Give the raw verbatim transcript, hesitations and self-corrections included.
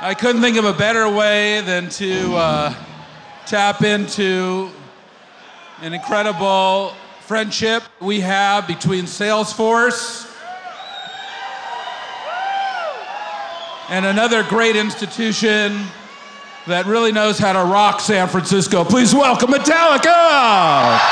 I couldn't think of a better way than to uh, tap into an incredible friendship we have between Salesforce and another great institution that really knows how to rock San Francisco. Please welcome Metallica!